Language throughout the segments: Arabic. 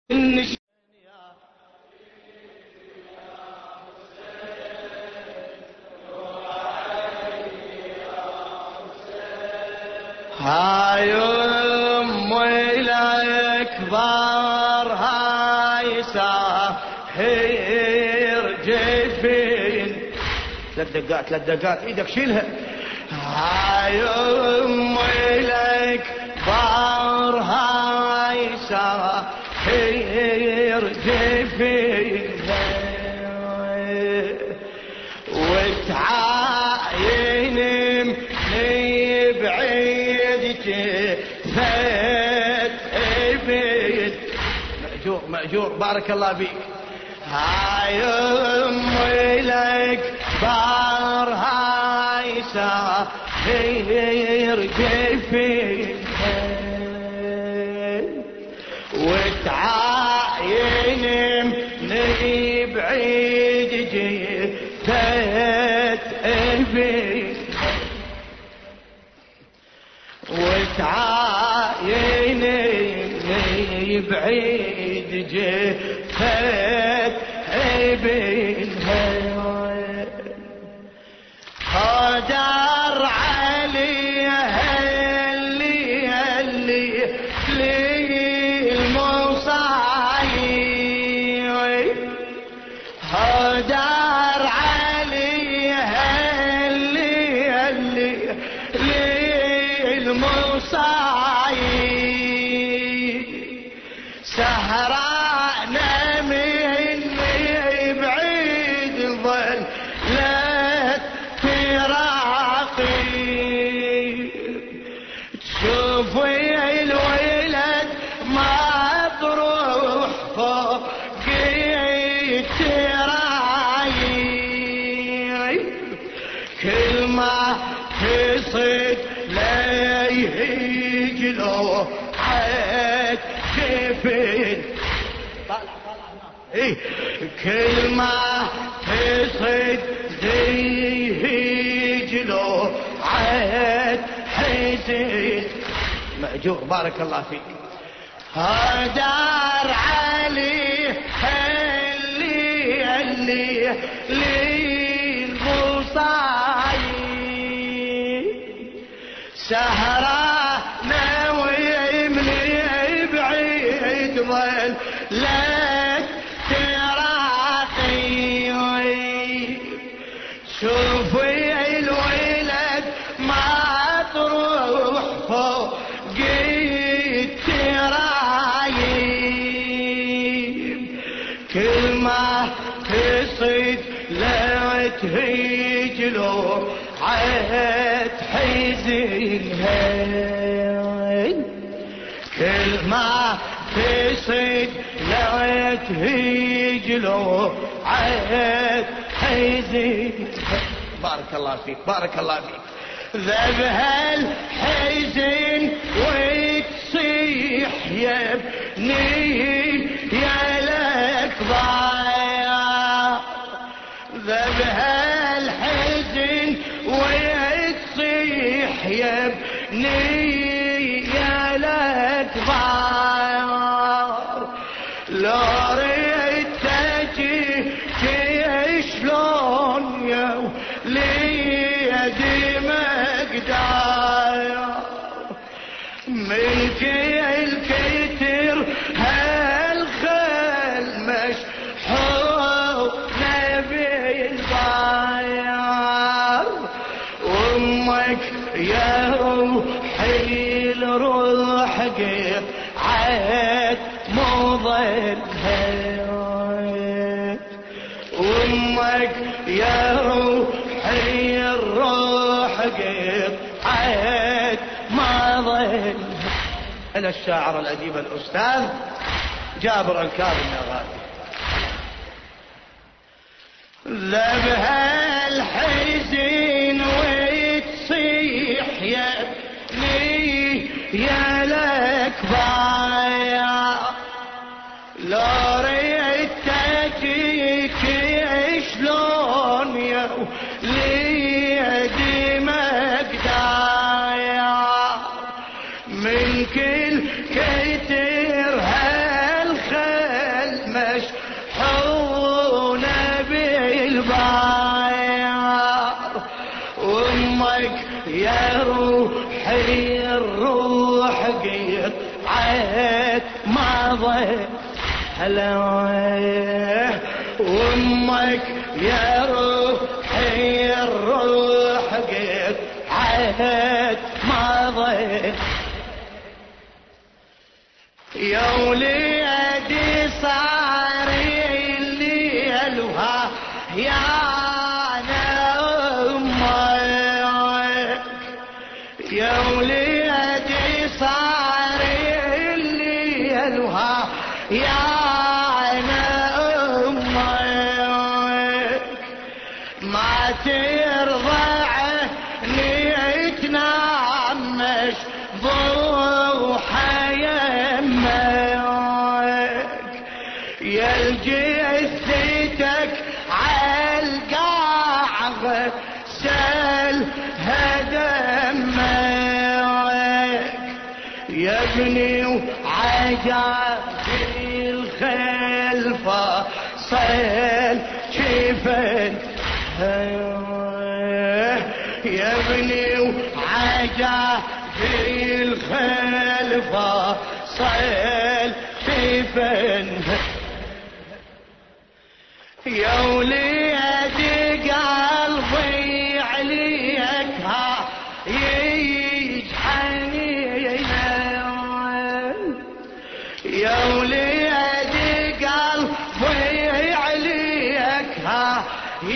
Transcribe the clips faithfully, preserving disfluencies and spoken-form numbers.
النش هاي ام الاكبر هاي ساحر جفين. ثلاث دقات ثلاث دقات ايدك شيلها. هاي ام الاكبر هاي ساحر جفين وتعاين من بعيد جفت بيد. مأجور مأجور بارك الله فيك. هاي ام الاكبر هاي ساحر جفين وتعاين من بعيد جفت بيد وتعاين من بعيد جفت بينها قدر عليها اللي اللي للمصايب قدر عليها اللي اللي للمصايب سهرانة مني بعيد ظل لا تراقي تشوفي الولد ما تروح فوق التراي كل ما تصيد لا يهجلو عاد كيفين طالع طالع ايه كل ما تصيد يهجلو عاد حزين. مأجور بارك الله فيك. هدار عليه اللي اللي للمصايب سهرانة ويملي بعيد ظل لا تراقي شوفي الولد ما تروح فوق الترايب كل ما تصيد لا تهجلو عاد حزينها كل ما تصيد لا تهجلو عاد حزينها. بارك الله فيك بارك الله فيك. ذبها الحزن وتصيح يا ابني يا لك ضايع ذبها الحزن وتصيح يا ابني يا لك ضايع لو ريت تجي شلون يا ليدي مقدار من كل كتر هالخل مشحون نبي الضاير امك يا روحي الروح قيت عاد مو ظلها امك يا روحي الروح قيت عاد ما ظل. أنا الشاعر الأديب الأستاذ جابر الكاظم يا غالي. ذبها الحزين وتصيح يا ابني يا لك ضايع لو ريت تجيك شلون يا ليدي مقدايع من كل كتر هالخير مشحونة بالبار، وامك يا روحي الروح قطعت ماضت هلا، وامك يا روحي الروح قطعت ماضت، يا وليدي صار الليل وها يا امك، يا وليدي صار الليل وها يا امك، ما ترضى عني تنام مشبوحة يمك، يا جثتك عالقاع سل هدمك، يا ابني وعجب الخلفة صل شفن، يا ابني وعجب الخلفة صل شفن، يا وليدي قلبي عليك ها يجحنين، يا وليدي قلبي عليك ها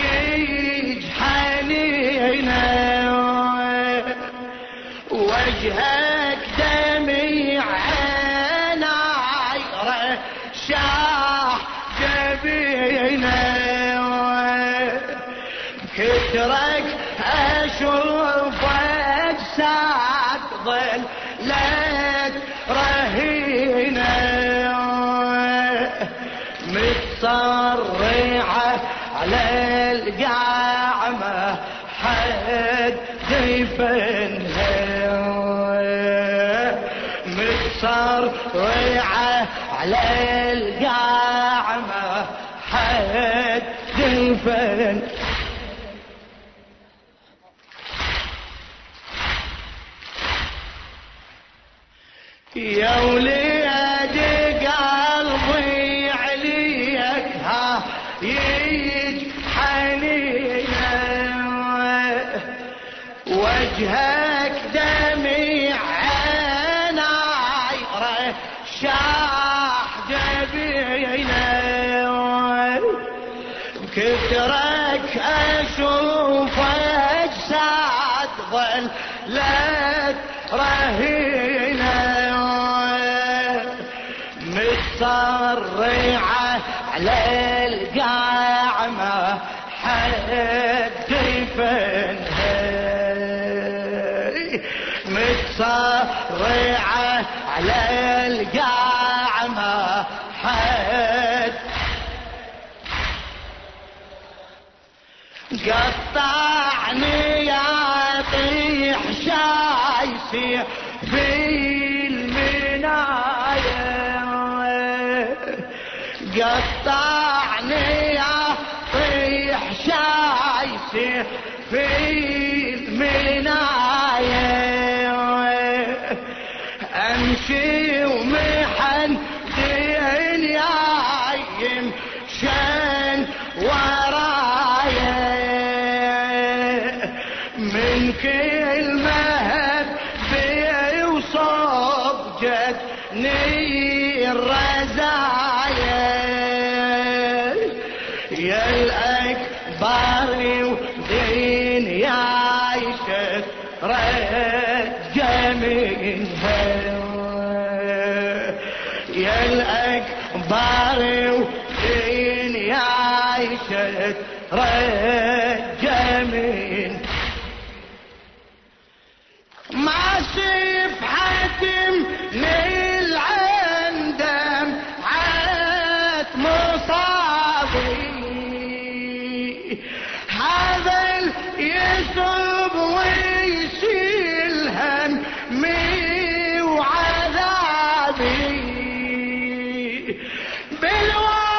يجحنين، وجهك دمي عيناي رشاح جبينه، كترك اشوف اجساد ظلت رهينه، متصرعه على القاعمه حد يفنها، متصرعه على القاعمه حد يفن، يا وليدي قلبي عليك ها يجحنين، وجهك دمي عيناي رشاح جبينه، بكترك اشوف اجساد ظلت رهينه، متصرعه على القاعمه حد يفنها، متصرعه على القاعمه حد، قطعني يا طيح شايسي في المنايا، قطعني يا طيح شايسي في المنايا، امشي ومحن دنيا يمشن ورايا، من كل مهب بيوصب جتني الرزايا، يا الأكبر ودين يعيشك رجع منها، يا الأكبر ودين يعيشك رجع منها، ما سيف حاتم للعندم عات مصابي، هذا يسب ويشيل همي وعذابي، بالوالد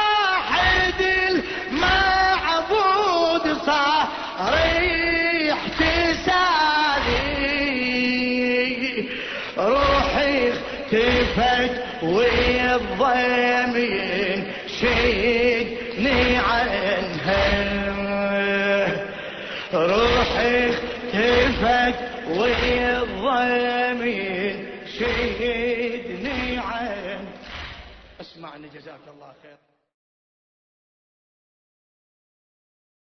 اختفت ويا الضيم ينشدني عنها، روحي اختفت ويا الضيم ينشدني عنها. اسمعني جزاك الله خير.